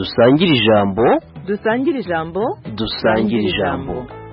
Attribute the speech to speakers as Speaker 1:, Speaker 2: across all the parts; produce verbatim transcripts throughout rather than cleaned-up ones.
Speaker 1: dusangire ijambo
Speaker 2: dusangire ijambo
Speaker 1: dusangire ijambo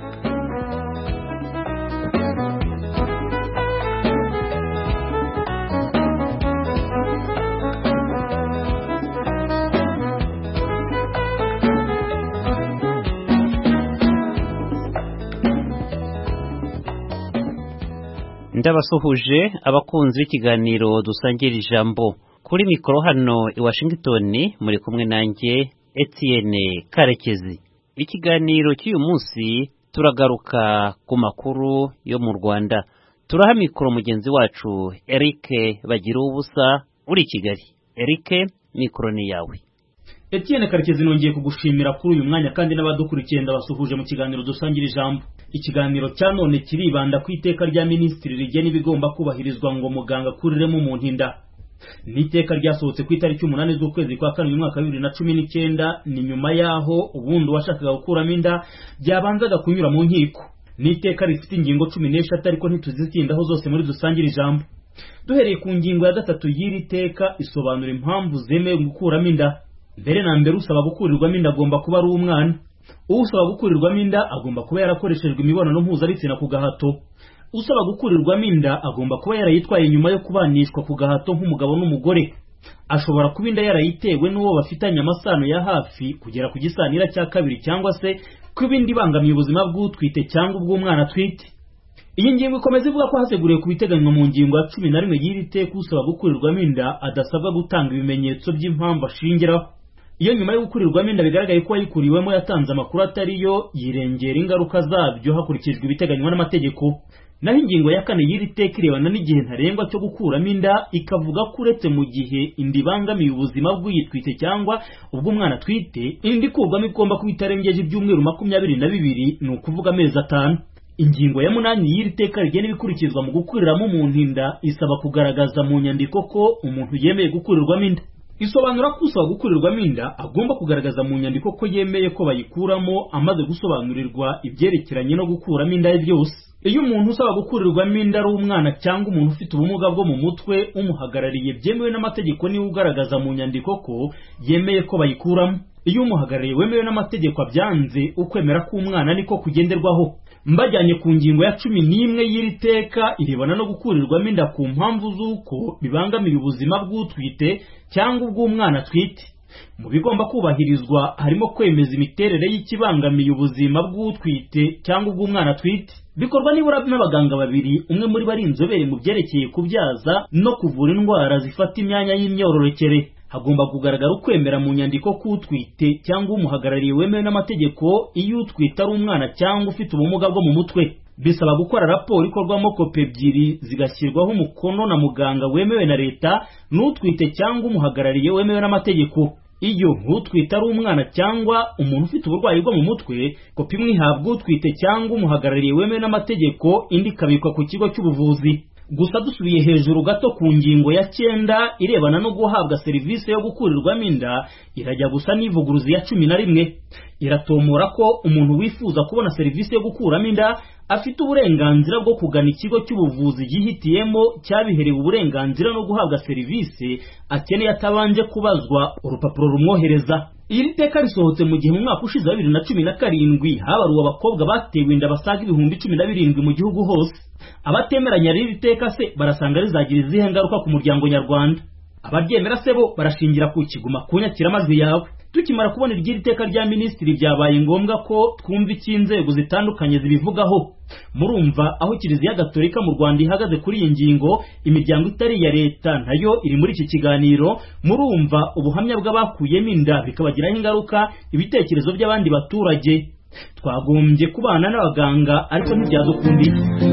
Speaker 3: ndabasuhuje abakunzi b'ikiganiro dusangira ijambo kuri mikoro hano i Washington muri kumwe nanjye Etienne Karekezi. Ikiganiro cy'uyu munsi turagaruka ku makuru yo mu Rwanda. Turaha mikoro mugenzi wacu Eric bagira ubusa uri Kigali. Eric, mikoro ni yawe.
Speaker 4: Etienne Karekezi, nongeye kugushimira kuri uyu mwanya kandi n'abadukurikiye ndabasuhuje mu kiganiro dusangira ijambo. Ikiganiro cya none kiribanda ku iteka rya minisitiri rigena ibigomba kubahirizwa ngo muganga kuriremo umuntu inda. Ni iteka ryasohotse ku itariki umunani z'ukwezi kwa kane umwaka wa bibiri na cumi n'icyenda, ni nyuma yaho ubundi washakaga gukuramo inda byabanzaga kunyura mu nkiko. Ni iteka rifite ingingo cumi n'eshatu ariko ntituzitindaho zose muri dusangira ijambo. Duhereye ku ngingo ya gatatu y'iri teka isobanura impamvu zemewe gukuramo inda. Mbere na mbere usaba gukurirwamo inda agomba kuba ari umwana. Usaba gukurirwamo inda agomba kuba yarakoreshejwe imibonano mpuzabitsina ku gahato. Usaba gukurirwamo inda agomba kuba yarayitwaye nyuma yo kubanishwa ku gahato nk'umugabo n'umugore. Ashobora kuba inda yarayitewe n'uwo bafitanye amasano ya hafi kugera ku gisanira cya kabiri, cyangwa se kuba inda ibangamiye ubuzima bw'utwite cyangwa ubw'umwana atwite. Iyi ngingo ikomeza ivuga ko haseguriwe ku biteganywa mu ngingo ya cumi na rimwe y'iri teka usaba gukurirwamo inda adasabwa gutanga ibimenyetso by'impamvu ashingiraho. Iyo nyuma yo gukurirwamo inda bigaragaye ko yayikuriwemo yatanze amakuru atariyo, yirengera ingaruka zabyo hakurikijwe ibiteganywa n'amategeko. Naho ingingo ya kane y'iri teka irebana n'igihe ntarengwa cyo gukuramo inda, ikavuga ko uretse mu gihe inda ibangamiye ubuzima bw'uyitwite cyangwa ubw'umwana atwite, inda ikurwamo igomba kuba itarengeje ibyumweru makumyabiri na bibiri, ni ukuvuga amezi atanu. Ingingo ya munani y'iri teka rigena ibikurikizwa mu gukuriramo umuntu inda isaba kugaragaza mu nyandiko ko umuntu yemeye gukurirwamo inda. Isobanura ko usaba gukurirwamo inda agomba kugaragaza mu nyandiko ko yemeye ko bayikuramo amaze gusobanurirwa ibyerekeranye no gukuramo inda ye byose. Iyo umuntu usaba gukurirwamo inda ari umwana cyangwa umuntu ufite ubumuga bwo mu mutwe umuhagarariye byemewe n'amategeko niwe ugaragaza mu nyandiko ko yemeye ko bayikuramo. Iyo umuhagarariye wemewe n'amategeko abyanze, ukwemera k'umwana niko kugenderwaho. Mbajyanye ku ngingo ya cumi n'imwe y'iri teka irebana no gukurirwamo inda ku mpamvu z'uko bibangamiye ubuzima bw'utwite cyangwa ubw'umwana atwite. Mu bigomba kubahirizwa harimo kwemeza imiterere y'ikibangamiye ubuzima bw'utwite cyangwa ubw'umwana atwite. Bikorwa nibura n'abaganga babiri, umwe muri bari inzobere mu byerekeye kubyaza no kuvura indwara zifata imyanya y'imyororokere. Hagomba kugaragara ukwemera mu nyandiko k'utwite cyangwa umuhagarariye wemewe n'amategeko iyo utwite ari umwana cyangwa ufite ubumuga bwo mu mutwe. Bisaba gukora raporo ikorwamo kopi ebyiri zigashyirwaho umukono na muganga wemewe na leta n'utwite cyangwa umuhagarariye wemewe n'amategeko. Iyo utwite ari umwana cyangwa umuntu ufite uburwayi bwo mu mutwe, kopi imwe ihabwa utwite cyangwa umuhagarariye wemewe n'amategeko, indi ikabikwa ku kigo cy'ubuvuzi. Gusa dusubiye hejuru gato ku ngingo ya cyenda irebana no guhabwa serivisi yo gukurirwamo inda, irajya gusa n'ivuguruzi ya cumi na rimwe. Iratomora ko umuntu wifuza kubona serivisi yo gukuramo inda afite uburenganzira bwo kugana ikigo cy'ubuvuzi yihitiyemo cyabiherewe uburenganzira no guhabwa serivisi akeneye atabanje kubazwa urupapuro rumwohereza. Iri teka risohotse mu gihe mu mwaka ushize wa bibiri na cumi na karindwi habaruwe abakobwa batewe inda basaga ibihumbi cumi na birindwi mu gihugu hose. Abatemeranya n'iri teka se barasanga rizagira izihe ngaruka ku muryango nyarwanda? Abaryemera se bo barashingira ku kiguma ku nyakiramajwi yawe. Tukimara kubona iry'iri teka rya minisitiri byabaye ngombwa ko twumva iki inzego zitandukanye zibivugaho. Murumva aho Kiliziya Gatolika mu Rwanda ihagaze kuri iyi ngingo, imiryango itari ya leta nayo iri muri iki kiganiro. Murumva ubuhamya bw'abakuyemo inda bikabagiraho ingaruka, ibitekerezo by'abandi baturage. Twagombye kubana n'abaganga ariko ntibyadukundiye.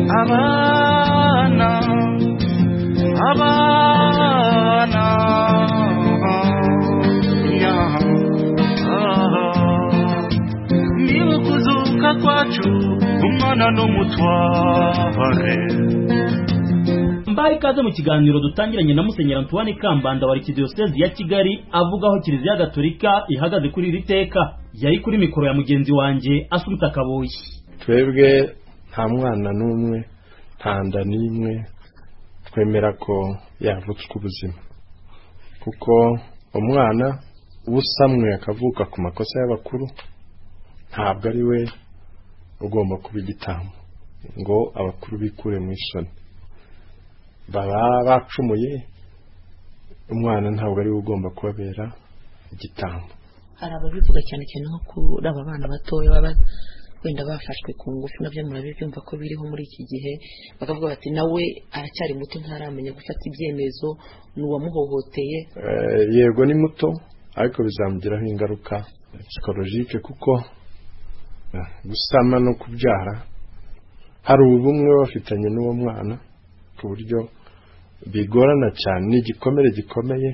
Speaker 5: Abana abana niba kuzuka kwacu umwana n'umutware.
Speaker 4: Mbaye ikaze mu kiganiro dutangiranye na Musenyeri Antoine Kambanda wa Arikidiyosezi ya Kigali avuga aho Kiliziya Gatolika ihagaze kuri iri teka. Yari kuri mikoro ya mugenzi wanjye Asumta Kaboyi.
Speaker 6: Twebwe nta mwana n'umwe, nta nda n'imwe twemera ko yavutswe ubuzima, kuko umwana ubusamwe akavuka ku makosa y'abakuru ntabwo ari we ugomba kuba igitambo ngo abakuru bikure mu isoni. Baba bacumuye, umwana ntabwo ari we ugomba kubabera igitambo.
Speaker 2: Hari ababivuga cyane cyane nko kuri aba bana batoya baba wenda bafashwe ku ngufu, nabyo murabibyumva ko biriho muri iki gihe, bakavuga bati nawe aracyari muto ntaramenya gufata ibyemezo, n'uwamuhohoteye.
Speaker 6: Yego ni muto, ariko bizamugiraho ingaruka psychologique, kuko gusama no kubyara hari ubumwe bafitanye n'uwo mwana ku buryo bigorana cyane. Ni igikomere gikomeye,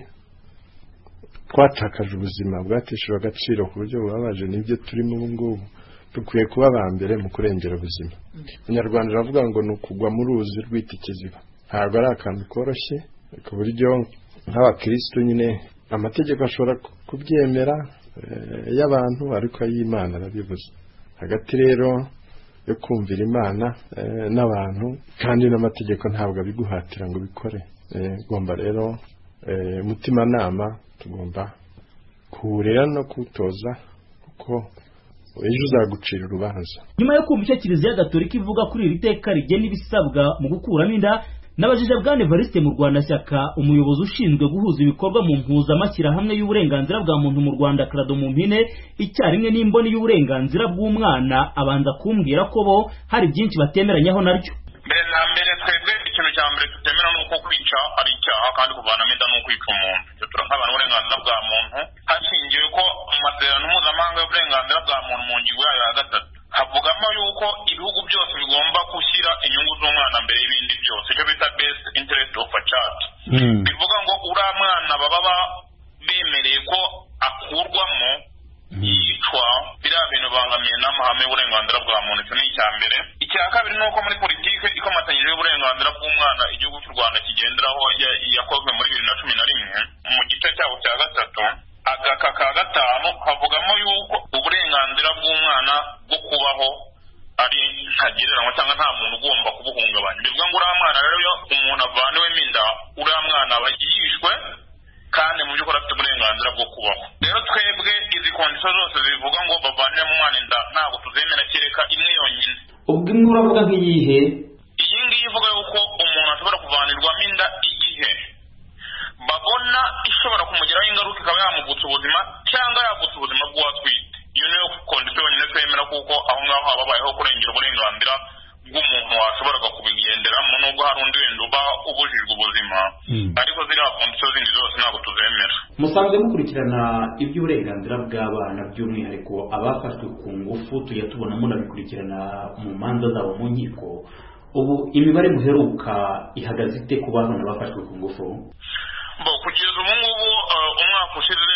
Speaker 6: twatakaje ubuzima bwateshejwe agaciro ku buryo bubabaje. Nibyo turimo ubu ngubu, dukwiye kuba abambere mu kurengera ubuzima. Abanyarwanda baravuga ngo ni ukugwa mu ruzi rwita ikiziba. Ntabwo ari akantu koroshye, ku buryo nk'abakristo nyine amategeko ashobora kubyemera y'abantu, ariko ay'Imana arabibuza. Hagati rero yo kumvira Imana n'abantu, kandi n'amategeko ntabwo abiguhatira ngo bikore. Ugomba rero umutima nama tugomba kuwurera no kuwutoza, kuko ejo uzagucira urubanza.
Speaker 4: Nyuma yo kumva icyo Kiliziya Gatolika ivuga kuri iri teka rigena ibisabwa mu gukuramo inda, nabajije Bwana Evariste mu Rwanda Shyaka, umuyobozi ushinzwe guhuza ibikorwa mu mpuzamashyirahamwe y'uburenganzira bwa muntu mu Rwanda Crado mu mpine, icyarimwe n'imboni y'uburenganzira bw'umwana, abanza kumbwira ko bo hari byinshi batemeranyaho naryo.
Speaker 7: Mbere na mbere twebwe ikintu cya mbere tutemera nuko kwica ari icyaha, kandi kuvanamo inda no kwica umuntu. Turankabana uburenganzira bwa muntu hashingiwe ko mu masezerano mpuzamahanga y'uburenganzira bwa muntu mu ngingo yayo ya gatatu havugamo yuko ibihugu byose bigomba gushyira inyungu z'umwana mbere y'ibindi byose, icyo bita best interest of a child. Bivuga ngo uriya mwana baba bemereye ko akurwamo yicwa, biriya bintu bangamiye n'amahame y'uburenganzira bwa muntu. Icyo ni icya mbere. Icya kabiri ni uko muri politike ikomatanyije y'uburenganzira bw'umwana igihugu cy'u Rwanda kigenderaho yakozwe muri bibiri na cumi na rimwe mu gice cyabo cya gatatu agaka ka gatanu havugamo yuko uburenganzira bw'umwana bwo kubaho ari ntagereranywa cyangwa nta muntu ugomba kubuhungabanya. Bivuga ngo uriya mwana rero iyo umuntu avaniwemo inda, uriya mwana aba yishwe, kandi mu by'ukuri afite uburenganzira bwo kubaho. Rero twebwe izi kondisiyo zose zivuga ngo bavaniremo umwana inda ntabwo tuzemera, kereka imwe yonyine.
Speaker 4: Ubwo imwe uravuga nk'iyihe?
Speaker 7: Iyi ngiyi ivuga yuko umuntu ashobora kuvanirwamo inda igihe babona ishobora kumugiraho ingaruka, ikaba yamuvutsa ubuzima cyangwa yavutsa ubuzima bw'uwatwite. Iyo niyo kondisiyo yonyine twemera, kuko aho ngaho hababayeho kurengera uburenganzira bw'umuntu washoboraga kubigenderamo, nubwo hari undi wenda uba ubujijwe ubuzima, ariko ziriya kondisiyo zindi zose ntabwo tuzemera.
Speaker 8: Musanzwe mukurikirana iby'uburenganzira bw'abana, by'umwihariko abafashwe ku ngufu, tujya tubona munabikurikirana mu manza zabo mu nkiko. Ubu imibare muheruka ihagaze ite ku bana bafashwe ku ngufu?
Speaker 7: Kugeza ubu ngubu umwaka ushize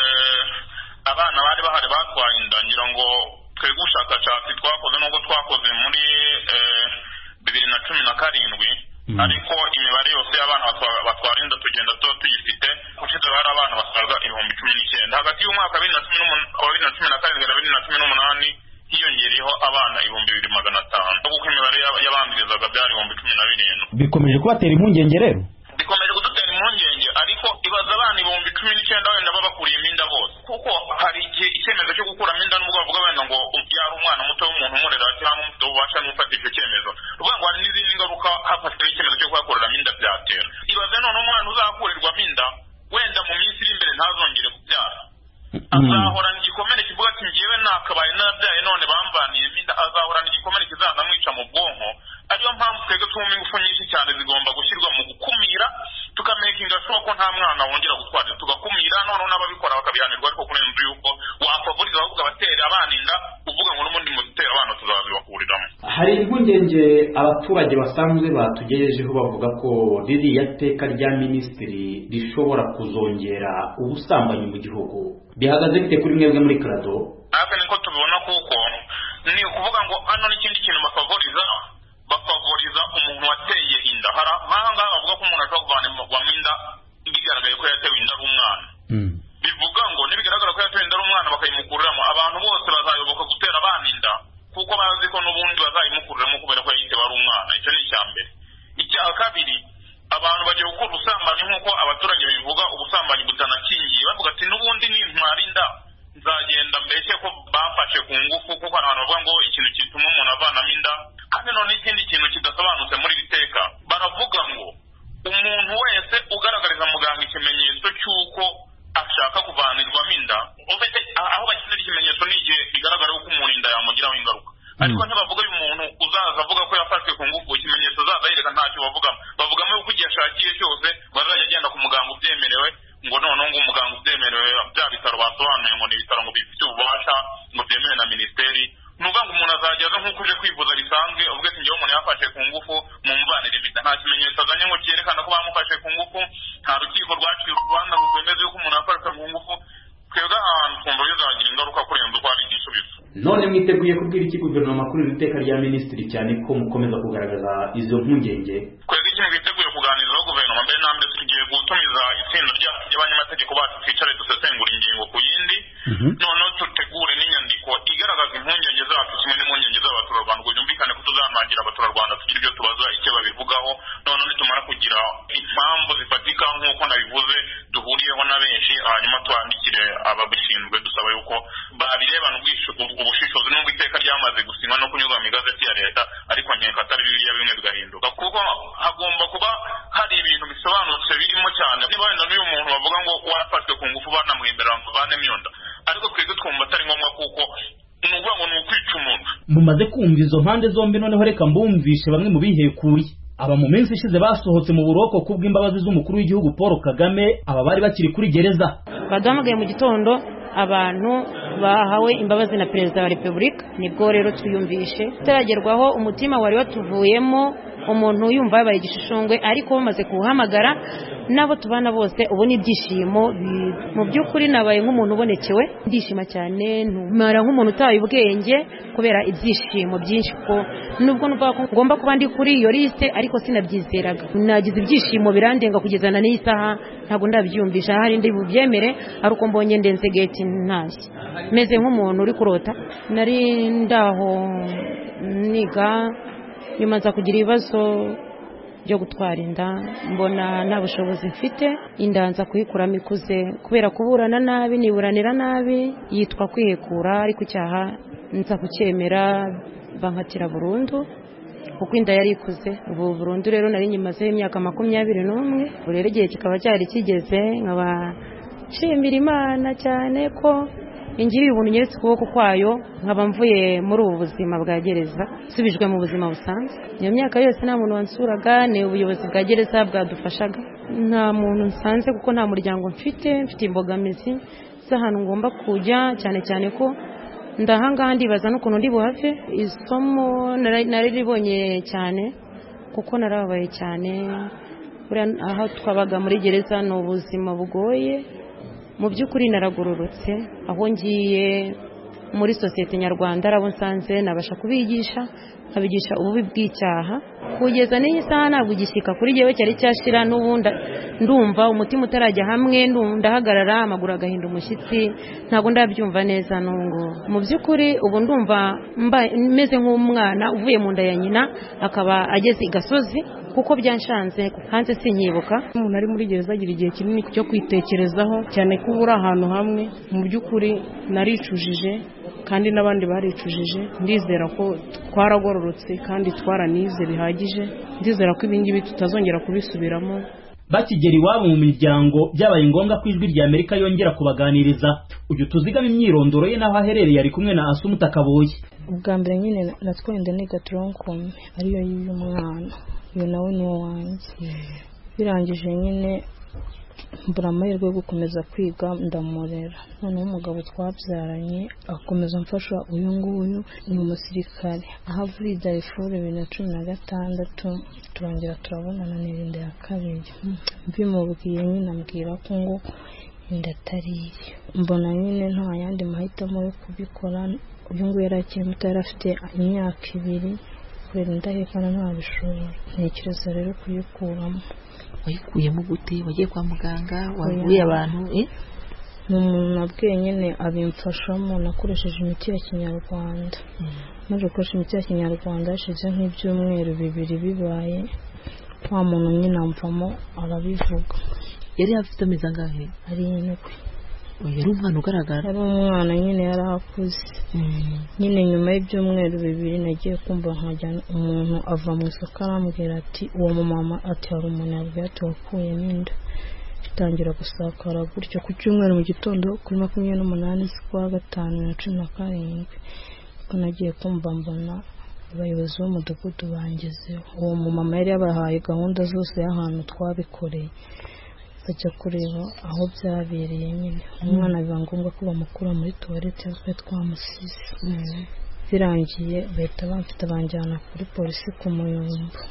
Speaker 7: abana bari bahari batwaye inda, ngira ngo twebwe ubushakashatsi twakoze nubwo twakoze muri bibiri na cumi na karindwi, ariko imibare yose y'abana batwara inda tugenda tuyifite. Ushize hari abana basaga ibihumbi cumi n'icyenda. Hagati y'umwaka wa bibiri na cumi na karindwi na bibiri na cumi n'umunani hiyongereyeho abana ibihumbi bibiri magana atanu, kuko imibare y'abambirizaga byari ibihumbi cumi na birindwi.
Speaker 4: Bikomeje kubatera impungenge rero?
Speaker 7: Bikomeje kudutera impungenge, ariko ibaza abana ibihumbi cumi n'icyenda wenda baba bakuriyemo inda bose, kuko hari igihe icyemezo cyo gukuramo inda n'ubwo bavuga wenda ngo yari umwana muto w'umuntu umurera cyangwa umufite ububasha n'ufata icyo cyemezo, uvuga ngo hari n'izindi ngaruka hafashweho icyemezo cyo kuyakoreramo inda byatera. Ibaze none umwana uzakurirwamo inda wenda mu minsi iri imbere ntazongere kubyara, azahorana igikomere kivuga ati njyewe nakabaye nabyaye none bamvaniyemo inda, azahorana igikomere kizanamwica mu bwonko. Ariyo mpamvu twebwe twumva ingufu nyinshi cyane zigomba gushyirwa mu gukumira, tukamakinga sure ko nta mwana wongera gutwara, tugakumira noneho n'ababikora bakabihanirwa, ariko kurenza yuko wafavoriza ahubwo abatera abana inda uvuga ngo n'ubundi mu gutera abana tuzabibakuriramo.
Speaker 8: Hari impungenge abaturage basanzwe batugejejeho bavuga ko ririya teka rya minisitiri rishobora kuzongera ubusambanyi mu gihugu. Bihagaze bite kuri mwebwe muri Crado?
Speaker 7: Natwe niko tubibona, kuko ni ukuvuga ngo hano n'ikindi kintu bafavoriza bafavoriza umuntu wateye inda. Hari nk'aha ngaha bavuga ko umuntu ashobora kuvanirwamo inda bigaragaye ko yatewe inda ari umwana. Bivuga ngo nibigaragara ko yatewe inda ari umwana bakayimukuriramo, abantu bose bazayoboka gutera abana inda, kuko bazi ko n'ubundi bazayimukuriramo kubera ko yayitewe ari umwana. Icyo ni icya mbere. Icya kabiri, abantu bagiye gukora ubusambanyi nk'uko abaturage bivuga, ubusambanyi butanakingiye, bavuga ati n'ubundi wenda mbese ko bafashe ku ngufu kuko abantu bavuga ngo ikintu kituma umuntu avanamo inda kandi none ikindi kintu kidasobanutse muri iri teka baravuga ngo umuntu wese ugaragariza muganga ikimenyetso cy'uko ashaka kuvanirwamo inda ufite aho bakenera ikimenyetso n'igihe bigaragara ko umuntu inda yamugiraho ingaruka ariko ntibavuga uyu muntu uzaza avuga ko yafashwe ku ngufu ikimenyetso zaza yereka ntacyo bavugamo bavugamo yuko igihe ashakiye cyose bazajya agenda ku muganga ubyemerewe ngo noneho ngo umuganga ubyemerewe bya bitaro basobanuye ngo ni ibitaro ngo bifite ububasha ngo byemewe na minisiteri ni ukuvuga ngo umuntu azajya aza nk'uko uje kwivuza bisanzwe ubwo ati ngewe umuntu yafashe ku ngufu mu mvanire impita nta kimenyetso azanye ngo cyerekana ko bamufashe ku ngufu nta rukiko rwaciye urubanza ngo rwemeze yuko umuntu yafashwe ku ngufu twebwe ahantu twumva bizagira ingaruka kurenza uko hari igisubizo.
Speaker 8: None mwiteguye kubwira iki guverinoma kuri iri teka rya minisitiri cyane ko mukomeza kugaragaza izo mpungenge?
Speaker 7: Twebwe ikintu twiteguye kuganirizaho guverinoma mbere na mbere tugiye gutumiza itsinda ry'abanyamategeko bacu twicare dusesengura ingingo ku yindi noneho tutegure n'inyandiko igaragaza impungenge zacu kimwe n'impungenge z'abaturarwanda ngo byumvikane ko tuzanagira abaturarwanda tugira ibyo tubaza icyo babivugaho noneho nitumara kugira impamvu zifatika nk'uko nabivuze duhuriyeho na benshi hanyuma twandikire ababishinzwe dusaba yuko babirebana ubushishozi n'ubwo iteka ryamaze gusinywa no kunyuzwa mu igazeti ya leta ariko nkeka atari bibiriya bimwe bigahinduka kuko hagomba kuba hari ibintu bisobanutse birimo cyane niba wenda n'uyu muntu bavuga ngo warafashwe ku ngufu banamuhembera ngo vanemo iyo nda ariko twebwe twumva atari ngombwa kuko ni ukuvuga ngo ni ukwica umuntu.
Speaker 4: Mumaze kumva izo mpande zombi noneho reka mbumvishe bamwe mu bihekuye aba mu minsi ishize basohotse mu buroko kubw'imbabazi z'umukuru w'igihugu Paul Kagame aba bari bakiri kuri gereza
Speaker 9: baduhamagaye mu gitondo abantu bahawe imbabazi na perezida wa repubulika nibwo rero twiyumvishe turagerwaho umutima wari watuvuyemo umuntu yumva yabaye igishishongwe ariko bamaze kuhamagara nabo tubana bose ubu ni ibyishimo mu by'ukuri nabaye nk'umuntu ubonekewe ndishima cyane numara nk'umuntu utaye ubwenge kubera ibyishimo byinshi ko nubwo numva ko ngomba kuba ndi kuri iyo liste ariko sinabyizeraga nagize ibyishimo birandenga kugeza na n'iyi saha ntabwo ndabyumvisha hari ndi bubyemere ariko mbonye ndenze gate ntashye meze nk'umuntu uri kurota nari ndaho niga nyuma nza kugira ibibazo byo gutwara inda mbona nta bushobozi mfite inda nza kuyikuramo ikuze kubera kuburana nabi niburanira nabi yitwa kwihekura ariko icyaha nza kucyemera bankatira burundu kuko inda yari ikuze ubu burundu rero nari nyimazeho imyaka makumyabiri n'umwe ubu rero igihe kikaba cyari kigeze nkaba nshimira Imana cyane ko ingiriye ubuntu nyeretse ukuboko kwayo nkaba mvuye muri ubu buzima bwa gereza subijwe mu buzima busanzwe iyo myaka yose nta muntu wansuraga ni ubuyobozi bwa gereza bwadufashaga nta muntu nsanze kuko nta muryango mfite mfite imbogamizi z'ahantu ngomba kujya cyane cyane ko ndahangaha ndibaza n'ukuntu ndi buhave isomo nari ribonye cyane kuko narababaye cyane aho twabaga muri gereza ni ubuzima bugoye mu by'ukuri naragororotse aho ngiye muri sosiyete nyarwanda arabo nsanze nabasha kubigisha abigisha ububi bw'icyaha kugeza n'iyi saha ntabwo igishyika kuri jyewe cyari cyashira n'ubundi ndumva umutima utarajya hamwe ndahagarara amaguru agahinda umushyitsi ntabwo ndabyumva neza n'ungu mu by'ukuri ubu ndumva meze nk'umwana uvuye mu nda ya nyina akaba ageze i gasozi kuko byanshanze hanze sinyibuka
Speaker 10: umuntu ari muri gereza agira igihe kinini cyo kwitekerezaho cyane ko uri ahantu hamwe mu by'ukuri naricujije kandi n'abandi baricujije ndizera ko twaragororotse kandi twaranize bihagije ndizera ko ibingibi tutazongera kubisubiramo.
Speaker 4: Bakigera iwabo mu miryango byabaye ngombwa ko ijwi rya Amerika yongera kubaganiriza uyu tuzigama imyirondoro ye naho aherereye ari kumwe na Asumuta Kaboyi.
Speaker 10: Ubwa mbere nyine natwende niga tronkom ariyo y'uyu mwana uyu nawe ni wanjye birangije nyine mbura amahirwe yo gukomeza kwiga ndamurera noneho umugabo twabyaranye akomeza mfasha uyu nguyu ni umusirikare aho avuye i Darfur bibiri na cumi na gatandatu turongera turabonana n'irinde ya kabiri mbimubwiye nyine ambwira ko ngo inda atari iye mbona nyine nta yandi mahitamo yo kubikora uyu nguyu yari akiri muto yari afite imyaka ibiri kubera indahekana ntabishobora ntekereza rero kuyikuramo.
Speaker 2: Wayikuyemo gute wagiye kwa muganga wabwiye abantu eh
Speaker 10: ni umuntu nabwiye nyine abimfashamo nakoresheje imiti ya kinyarwanda maze gukoresha imiti ya kinyarwanda hashize nk'ibyumweru bibiri bibaye wa muntu nyine amvamo arabivuga.
Speaker 2: Yari afite amezi angahe?
Speaker 10: Arindwi.
Speaker 2: yari umwana ugaragara
Speaker 10: yari umwana nyine yari akuze nyine nyuma y'ibyumweru bibiri nagiye kumva nkajyana umuntu ava mu isoko arambwira ati uwo mumama ati hari umuntu yabwiye ati wakuyemo inda bitangira gusakara gutyo ku cyumweru mu gitondo kuri makumyabiri n'umunani z'ukwa gatanu na cumi na karindwi ko nagiye kumva mbona abayobozi b'umudugudu bangezeho uwo mumama yari yabahaye gahunda zose y'ahantu twabikoreye bajya kureba aho byabereye nyine umwana biba ngombwa ko bamukura muri tuwarete twe twamusize birangiye bahita bamfite banjyana kuri polisi ku Muyumbu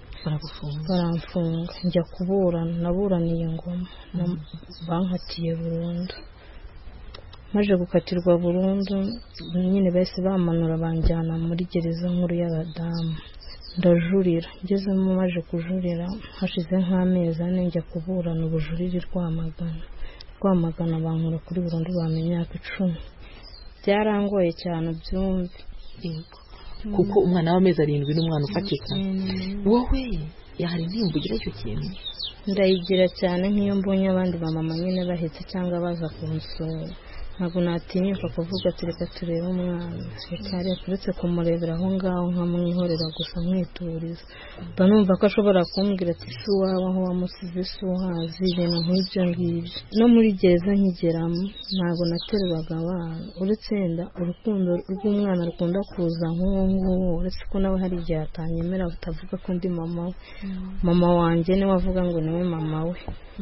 Speaker 10: baramfunga njya kuburana naburaniye Ngoma bankatiye burundu maje gukatirwa burundu nyine bahise bamanura banjyana muri gereza nkuru y'abadamu ndajurira ngezemo maje kujurira hashize nk'amezi ane njya kuburana ubujurire Rwamagana Rwamagana bankura kuri burundu bamenya imyaka icumi byarangoye cyane byumve
Speaker 2: kuko umwana w'amezi arindwi n'umwana ufatika wowe yahari ntimbugira icyo kintu
Speaker 10: ndayigira cyane nk'iyo mbonye abandi bamama nyine bahetse cyangwa baza kunsura ntabwo natinyuka kuvuga ati reka turebe umwana reka reka uretse kumurebera aho ngaho nkamwihorera gusa mwituriza mba numva ko ashobora kumbwira ati si uwawe aho wamusize si uhazi ibintu nk'ibyo ngibyo no muri gereza nkigeramo ntabwo nateruraga abana uretse wenda urukundo rw'umwana rukunda kuza nk'uwo nguwo uretse ko nawe hari igihe atanyemera utavuga ko ndi mama we mama wanjye niwe avuga ngo niwe mama we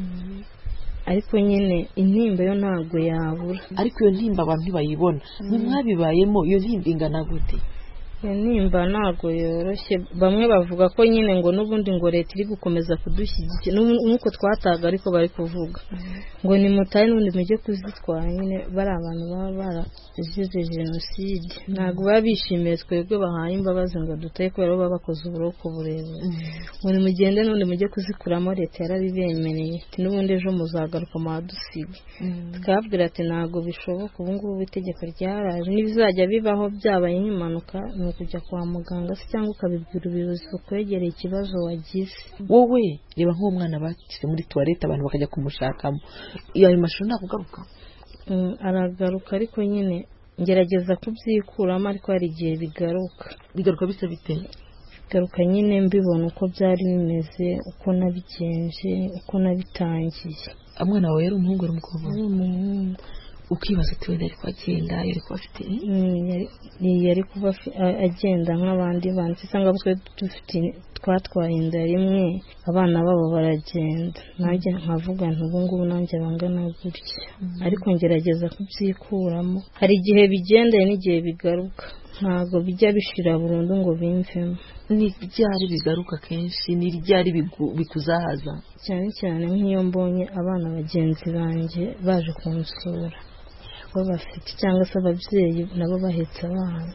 Speaker 10: ariko nyine intimba yo ntabwo yabura
Speaker 2: ariko iyo ntimba abantu ntibayibona mu mwabibayemo iyo ntimba ingana gute
Speaker 10: iyo ntimba ntabwo yoroshye bamwe bavuga ko nyine ngo n'ubundi ngo leta iri gukomeza kudushyigikira nk'uko twataga ariko bari kuvuga ngo ni mutahe n'ubundi mujye kuzitwara nyine bari abantu baba barazize jenoside ntabwo baba bishimiye twebwe bahaye imbabazi ngo dutahe kubera ko baba bakoze uburoko burebure ngo nimugende n'ubundi mujye kuzikuramo leta yarabibemereye n'ubundi ejo muzagaruka muhadusiga tukababwira ati ntabwo bishoboka ubu ngubu itegeko ryaraje n'ibizajya bibaho byabaye nk'impanuka ni ukujya kwa muganga se cyangwa ukabibwira ubuyobozi bukwegereye ikibazo wagize
Speaker 2: wowe reba nk'uwo mwana bakise muri tuwarete abantu bakajya kumushakamo iyo ayo mashusho ntakugaruka
Speaker 10: aragaruka ariko nyine ngerageza kubyikuramo ariko hari igihe bigaruka
Speaker 2: bigaruka bisa bite
Speaker 10: bigaruka nyine mbibona uko byari bimeze uko nabigenje uko nabitangiye
Speaker 2: umwana wawe yari umuhungu yari umukobwa ukibaza ati wenda ari kwagenda yari kuba afite
Speaker 10: yari kuba agenda nk'abandi bandi cyangwa twe dufite twatwaye inda rimwe abana babo baragenda nanjye nkavuga nti ubu ngubu nanjye bangana gutya ariko ngerageza kubyikuramo hari igihe bigendeye n'igihe bigaruka ntabwo bijya bishira burundu ngo bimvemo
Speaker 2: ni ryari bigaruka kenshi ni ryari bikuzahaza
Speaker 10: cyane cyane nk'iyo mbonye abana bagenzi banjye baje kunsura bafite cyangwa se ababyeyi nabo bahetse abana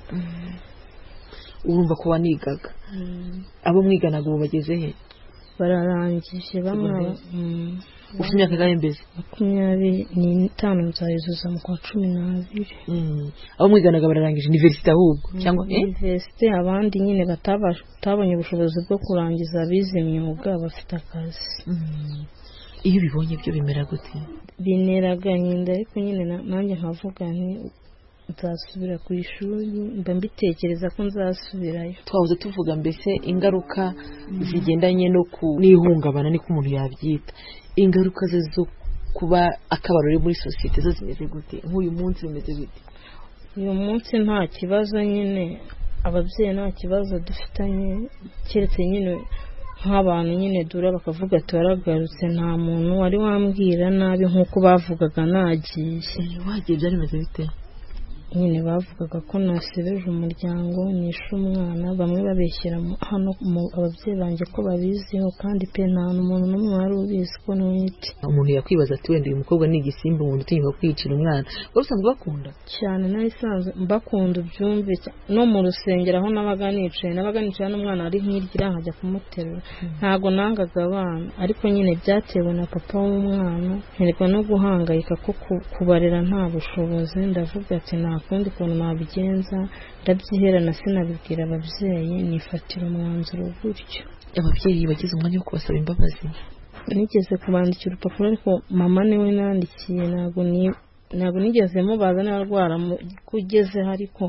Speaker 2: urumva ko wanigaga abo mwiganaga ubu bageze he
Speaker 10: bararangije bamwe
Speaker 2: ufite imyaka ingahe mbese
Speaker 10: makumyabiri n'itanu nzayuzuza mu kwa cumi n'abiri
Speaker 2: abo mwiganaga bararangije universite ahubwo cyangwa
Speaker 10: universite abandi nyine batabonye ubushobozi bwo kurangiza bize imyuga bafite akazi
Speaker 2: iyo ubibonye byo bimera gute
Speaker 10: binera agahinda ariko nyine nanjye nkavuga nti nzasubira ku ishuri mba mbitekereza ko nzasubirayo
Speaker 2: twahoze tuvuga mbese ingaruka zigendanye no n'ihungabana niko umuntu yabyita ingaruka ze zo kuba akabarore muri sosiyete zo zimeze gute nk'uyu munsi bimeze gute
Speaker 10: uyu munsi nta kibazo nyine ababyeyi nta kibazo dufitanye keretse nyine nk'abantu nyine dura bakavuga ati waragarutse nta muntu wari wambwira nabi nk'uko bavugaga nagiye
Speaker 2: wagiye byari bimeze bite
Speaker 10: nyine bavugaga ko nasibeje umuryango nishe umwana bamwe babeshyira hano ababyeyi banjye ko babiziho kandi pe nta umuntu n'umwe wari ubizi ko nwite
Speaker 2: umuntu yakwibaza ati wenda uyu mukobwa ni igisimba umuntu utinyuka kwiyicira umwana wowe usanzwe bakunda
Speaker 10: cyane nayisanzwe mbakunda ubyumve no mu rusengero aho nabaga nicaye nabaga nicaye n'umwana ari nk'irya nkajya kumuterura ntago nangaga abana ariko nyine byatewe na papa w'umwana nterwa no guhangayika ko kubarera nta bushobozi ndavuga ati nta kundi kuntu nabigenza ndabyiherana sinabibwira ababyeyi nifatira umwanzuro gutyo
Speaker 2: ababyeyi bagize umwanya wo kubasaba imbabazi
Speaker 10: nigeze kubandikira urupapuro ariko mama niwe nandikiye ntabwo ni ntabwo nigeze mubaza n'arwara kugeze ariko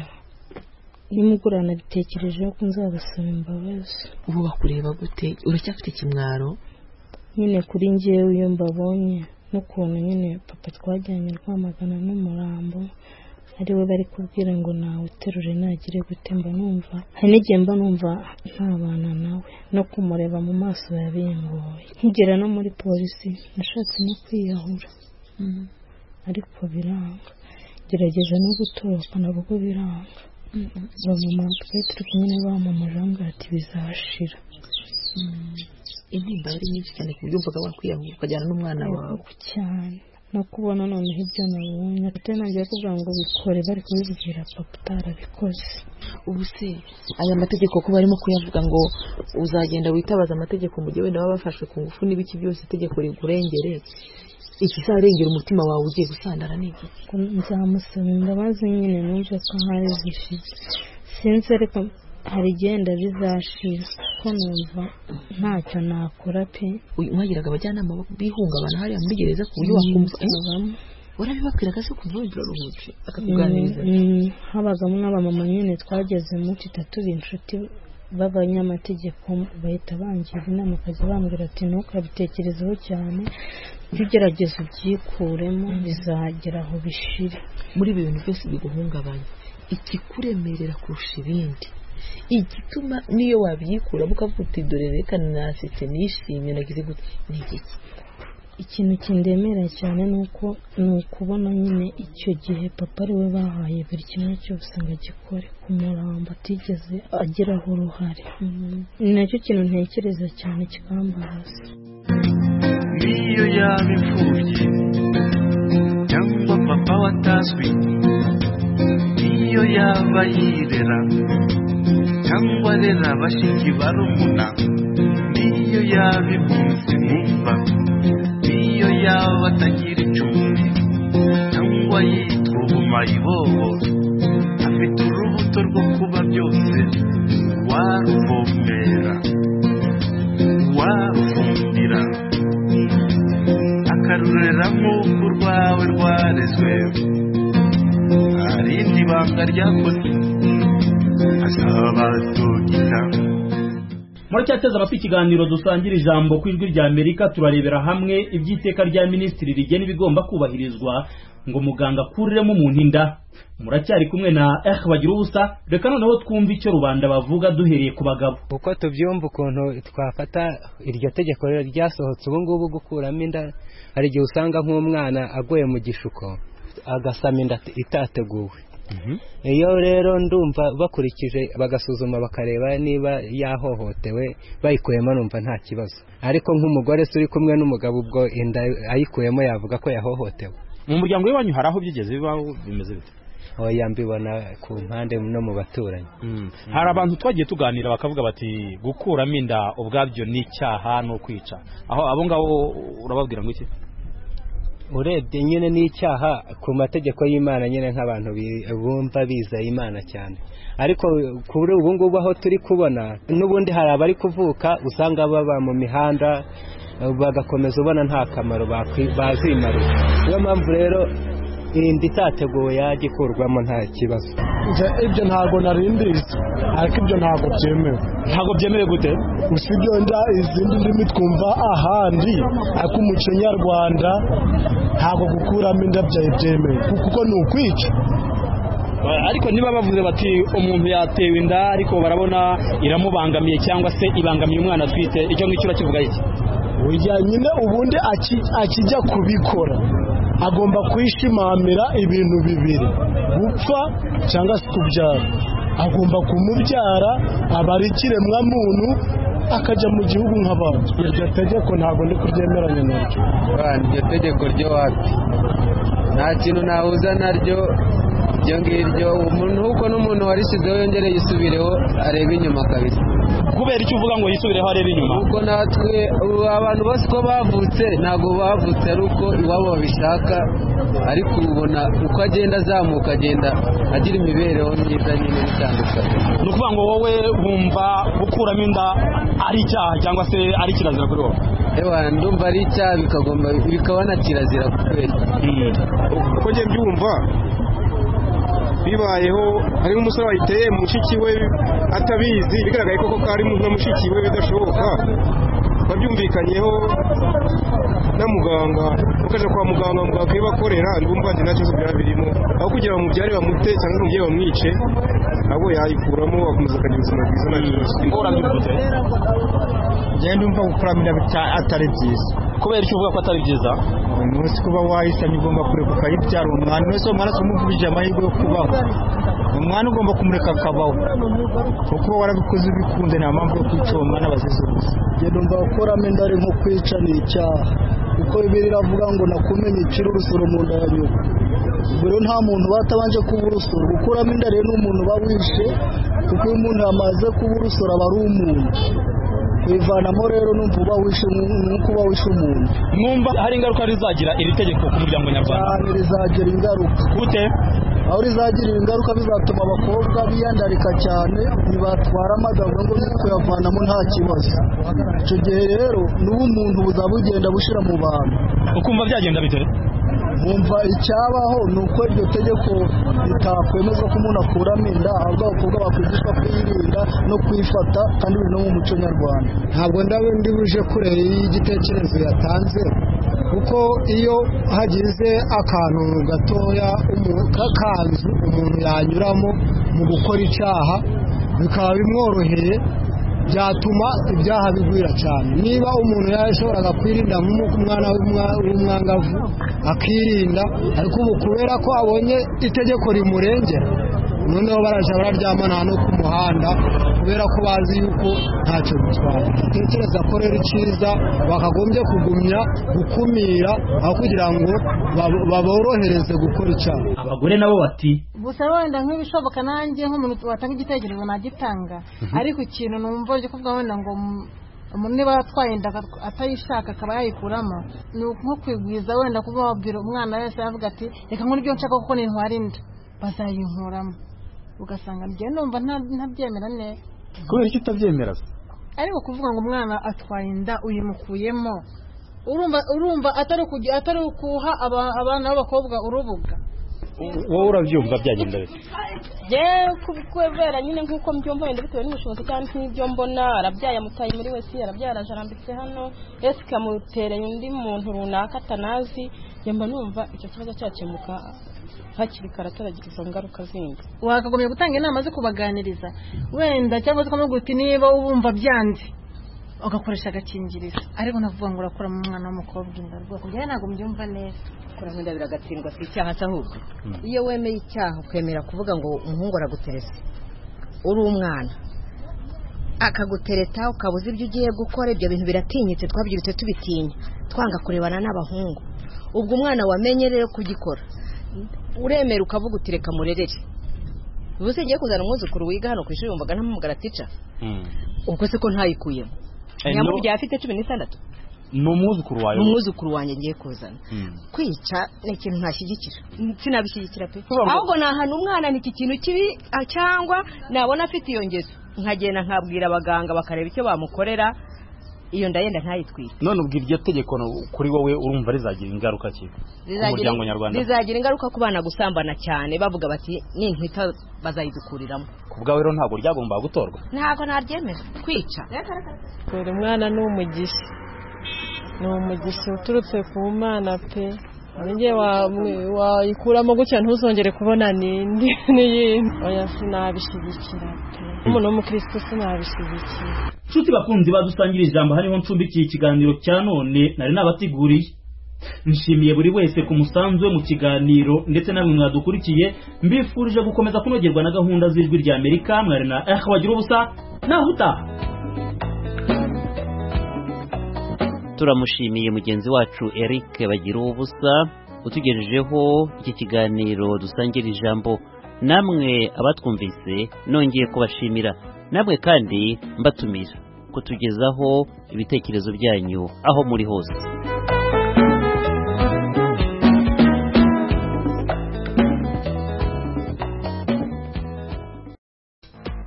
Speaker 10: nimugurana bitekerejeho ko nzabasaba imbabazi.
Speaker 2: Ubu bakureba gute? Uracyafite ikimwaro?
Speaker 10: Nyine kuri njyewe iyo mbabonye n'ukuntu nyine papa twajyanye Rwamagana n'umurambo ari we bari kubwira ngo nawe uterure nagire gute, mba numva hari n'igihe mba numva ntabana nawe no kumureba mu maso yabingoye. Nkigera no muri polisi nashatse no kwiyahura ariko biranga, gerageza no gutoroka nabwo biranga. Bamama twari turi kumwe n'abamama ati bizashira.
Speaker 2: Intimba yari nyinshi cyane ku buryo mvuga wakwiyahura ukajyana n'umwana wawe
Speaker 10: cyane no kubona noneho ibyo nabonye atari nanjye kuvuga ngo bikore bari kubibwira papa utarabikoze.
Speaker 2: Ubu se aya mategeko ko barimo kuyavuga ngo uzagenda witabaza amategeko mu gihe wenda baba bafashwe ku ngufu n'ibiki byose itegeko rigurengere, ikizarengera umutima wawe ugiye gusandara n'iki?
Speaker 10: Nzamusaba imbabazi nyine numve ko hari zishize, sinzi ariko hari igenda bizashira ko numva ntacyo nakora pe.
Speaker 2: Mwagiraga abajyanama bihungabana hariya muri gereza ku buryo wakumva urabibabwiraga se kumva wumva uruhutse akakuganiriza?
Speaker 10: Habagamo n'abamama nyine twageze mu kitatu b'inshuti b'abanyamategeko bahita bangira inama akajya bambwira ati ntukabitekerezeho cyane, ibyo ugerageza ubyikuremo bizagera aho bishire.
Speaker 2: Muri ibi bintu byose biguhungabanya, ikikuremerera kurusha ibindi, igituma niyo wabyikuramo ukavuga uti dore reka nasetse nishimye nagize gute, ni igiki?
Speaker 10: Ikintu kindemera cyane nuko nukubona nyine icyo gihe papa ari we bahaye buri kimwe cyose ngo agikore ku murambo atigeze ageraho uruhare. Ni nacyo kintu ntekereza cyane kikambabaza.
Speaker 5: Niyo yaba imfubyi cyangwa papa watazwi, niyo yaba yirera cyangwa rera bashiki barumuna, niyo yaba impunzi mumva, niyo yaba atagira icumbi cyangwa yitwa ubumayibobo, afite urubuto rwo kuba byose, waruvomera warufumbira akarurera nk'uko urwawe rwarezwe, harindi banga ryakoze asaba tugita.
Speaker 4: Muracyateze amatwi ikiganiro dusangira ijambo ku ijwi rya Amerika, turarebera hamwe iby'iteka rya minisitiri rigena ibigomba kubahirizwa ngo muganga akuriremo umuntu inda. Muracyari kumwe na eh bagira ubusa, reka noneho twumva icyo rubanda bavuga duhereye ku bagabo.
Speaker 11: Uko tubyumva ukuntu twafata iryo tegeko ryasohotse ubu ngubu gukuramo inda, hari igihe usanga nk'umwana agoye mu gishuko agasama inda itateguwe. Iyo rero ndumva bakurikije bagasuzuma bakareba niba yahohotewe bayikuyemo numva nta kibazo, ariko nk'umugore se uri kumwe n'umugabo ubwo inda ayikuyemo yavuga ko yahohotewe.
Speaker 12: Mu muryango w'iwanyu hari aho byigeze bibaho bimeze bite?
Speaker 11: Oya, mbibona ku mpande no mu baturanyi.
Speaker 12: Hari abantu twagiye tuganira bakavuga bati gukuramo inda ubwabyo ni icyaha no kwica, aho abo ngabo urababwira ngo iki?
Speaker 11: Urebye nyine n'icyaha ku mategeko y'Imana nyine nk'abantu bumva biza Imana cyane, ariko kuri ubu ngubu aho turi kubona n'ubundi hari abari kuvuka usanga baba mu mihanda bagakomeza ubona nta kamaro bazimarira. Niyo mpamvu rero inda itateguwe yajya ikurwamo nta kibazo.
Speaker 6: Ibyo ntabwo narimbizi, ariko ibyo ntabwo byemewe.
Speaker 12: Ntabwo byemewe gute?
Speaker 6: Usibye wenda izindi ndimi twumva ahandi, ariko umuco nyarwanda ntabwo gukuramo inda byemewe kuko ni ukwica.
Speaker 12: Ariko niba bavuze bati umuntu yatewe inda ariko barabona iramubangamiye cyangwa se ibangamiye umwana atwite, icyo ngicyo urakivuga iki?
Speaker 6: Oya, nyine ubundi akijya kubikora agomba kwishimamira ibintu bibiri, gupfa cyangwa se kubyara. Agomba kumubyara aba ari ikiremwa muntu akajya mu gihugu nk'abandi. Iryo tegeko ntabwo ndi kuryemeranya naryo.
Speaker 11: Iryo tegeko ryo wapi, nta kintu nahuza naryo. Ibyo ngibyo umuntu uko n'umuntu warisizeho yongere yisubireho arebe inyuma kabisa.
Speaker 12: Kubera icyo uvuga ngo yisubireho arebe inyuma?
Speaker 11: Kuko natwe abantu bose ko bavutse ntabwo bavutse ari uko iwabo babishaka, ariko ubona uko agenda azamuka agenda agira imibereho myiza nyine bitandukanye.
Speaker 12: Ni ukuvuga ngo wowe wumva gukuramo inda ari icyaha cyangwa se ari kirazira kuri wowe?
Speaker 13: ewa ndumva ari icyaha bikagomba bikaba na kirazira kweli
Speaker 14: uko njye byumva bibayeho hari nk'umusore wayiteye mushiki we atabizi bigaragaye koko ko ari nka mushiki we bidashoboka babyumvikanyeho na muganga ukaje kwa muganga muganga akibakorera ndumva ndi nacyo byaba birimo aho kugira ngo mubyare bamute cyangwa umubyeyi bamwice abo yayikuramo bakomeza akagira ubuzima bwiza nacyo
Speaker 12: ingora by'ubute
Speaker 15: genda umva gukuramira atari byiza
Speaker 12: kubera icyo uvuga ko atari byiza
Speaker 15: umunsi kuba wahisanye ugomba kureka ukayibyara umwana wese umwana umuvubije amahirwe yo kubaho umwana ugomba kumureka akabaho kuko warabikoze ubikunde nta mpamvu yo kwica uwo mwana bazize ubusa
Speaker 16: genda umva gukuramo inda ari nko kwica ni icyaha kuko bibiri iravuga ngo nakumenye ikiri urusoro mu nda ya nyoko rero nta muntu batabanje kuba urusoro gukuramo inda rero n'umuntu uba wishe kuko iyo umuntu yamaze kuba urusoro aba ari umuntu bivanamo rero numva uba wishe nuko uba wishe umuntu
Speaker 12: mwumva hari ingaruka rizagira iri tegeko ku muryango nyarwanda
Speaker 16: cyane rizagira ingaruka
Speaker 12: gute
Speaker 16: aho rizagirira ingaruka bizatuma abakobwa biyandarika cyane nibatwara amagabo ngo kuyavanamo nta kibazo icyo gihe rero n'ubu umuntu buzaba bugenda bushira mu bantu
Speaker 12: ukumva byagenda bite
Speaker 16: mwumva icyabaho ni uko iryo tegeko ritakwemeza ko umuntu akuramo inda ahubwo abakobwa bakwigishwa kwirinda no kwifata kandi biri no mu muco nyarwanda
Speaker 15: ntabwo ndabe ndi buje kure y'igitekerezo yatanze kuko iyo hagize akantu gatoya k'akanzu umuntu yanyuramo mu gukora icyaha bikaba bimworoheye byatuma ibyaha bigwira cyane niba umuntu yashoboraga kwirinda nk'umwana w'umwangavu akirinda ariko ubu kubera ko abonye itegeko rimurengera noneho baraje bararyamana no ku muhanda kubera ko bazi yuko ntacyo bitwara tekereza ko rero icyiza bakagombye kugumya gukumira aho kugira ngo baborohereze gukora icyaha
Speaker 4: abagore nabo bati
Speaker 17: gusa wenda nk'ibishoboka nanjye nk'umuntu watanga igitekerezo nagitanga ariko ikintu numva cyo kuvuga wenda ngo umuntu niba atwaye inda atayishaka akaba yayikuramo ni nko kwigwiza wenda kuba wabwira umwana wese yavuga ati reka nkore ibyo nshaka kuko nintwara inda bazayinkuramo ugasanga njye numva ntabyemera neza
Speaker 12: kubera icyo utabyemera
Speaker 17: ariko kuvuga ngo umwana atwaye inda uyimukuyemo urumva urumva atari kujya atari ukuha abana b'abakobwa urubuga
Speaker 12: wowe urabyumva byagenda bite
Speaker 18: je kubera nyine nkuko mbyumva wenda bitewe n'ubushobozi cyangwa n'ibyo mbona arabyaye mutaye muri wese arabyara jarambitse hano ese kamutereye undi muntu runaka atanazi yemba numva icyo kibazo cyakemuka hakiri karataragira izo ngaruka zindi
Speaker 17: wakagomye gutanga inama zo kubaganiriza wenda cyangwa se ukamubwira uti niba ubumva byanze ugakoresha agakingirizo ariko navuga ngo urakora mu mwana w'umukobwa inda rwose njyewe ntabwo mbyumva neza
Speaker 19: kuramo inda biragatsindwa si icyaha cyahubwo iyo wemeye icyaha ukemera kuvuga ngo umuhungu araguterese uri umwana akagutereta ukabuza ibyo ugiye gukora ibyo bintu biratinyitse twabyirutse tubitinya twanga kurebana n'abahungu ubwo umwana wamenye rero kugikora uremera ukavuga uti reka murerere ubu se ngiye kuzana umwuzukuru wiga hano ku ishuri wumvaga ntamumugara tica ubwo se ko ntayikuyemo nyamubyaye afite cumi n'itandatu
Speaker 12: ni umwuzukuru wawe
Speaker 19: ni umwuzukuru wanjye ngiye kuzana kwica ni ikintu ntashyigikira sinabishyigikira pe ahubwo nahana umwana ni iki kintu kibi cyangwa nabona afite iyo ngeso nkagenda nkabwira abaganga bakareba icyo bamukorera iyo ndayenda ntayitwike
Speaker 12: none ubwo iryo tegeko kuri wowe urumva rizagira ingaruka ki ku muryango nyarwanda
Speaker 19: rizagira ingaruka ku bana gusambana cyane bavuga bati n'intwita bazayidukuriramo
Speaker 12: ku bwawe rero ntabwo ryagomba gutorwa
Speaker 19: ntabwo naryemera kwica
Speaker 20: buri mwana ni umugisha ni umugisha uturutse ku mana pe njye wayikuramo gutya ntuzongere kubona n'indi n'iyindi oya sinabishyigikira pe umuntu w'umukristo sinabishyigikira
Speaker 4: nshuti bakunzi badusangira ijambo hariho ncumbikiye ikiganiro cya none nari nabateguriye nshimiye buri wese ku musanzu we mu kiganiro ndetse namwe mwadukurikiye mbifurije gukomeza kunogerwa na gahunda z'ijwi rya Amerika mwari na eh wagira ubusa naho utaha
Speaker 3: turamushimiye mugenzi wacu Eric bagira ubusa utugejejeho iki kiganiro dusangira ijambo namwe abatwumvise nongeye kubashimira namwe kandi mbatumira kutugezaho ibitekerezo byanyu aho muri hose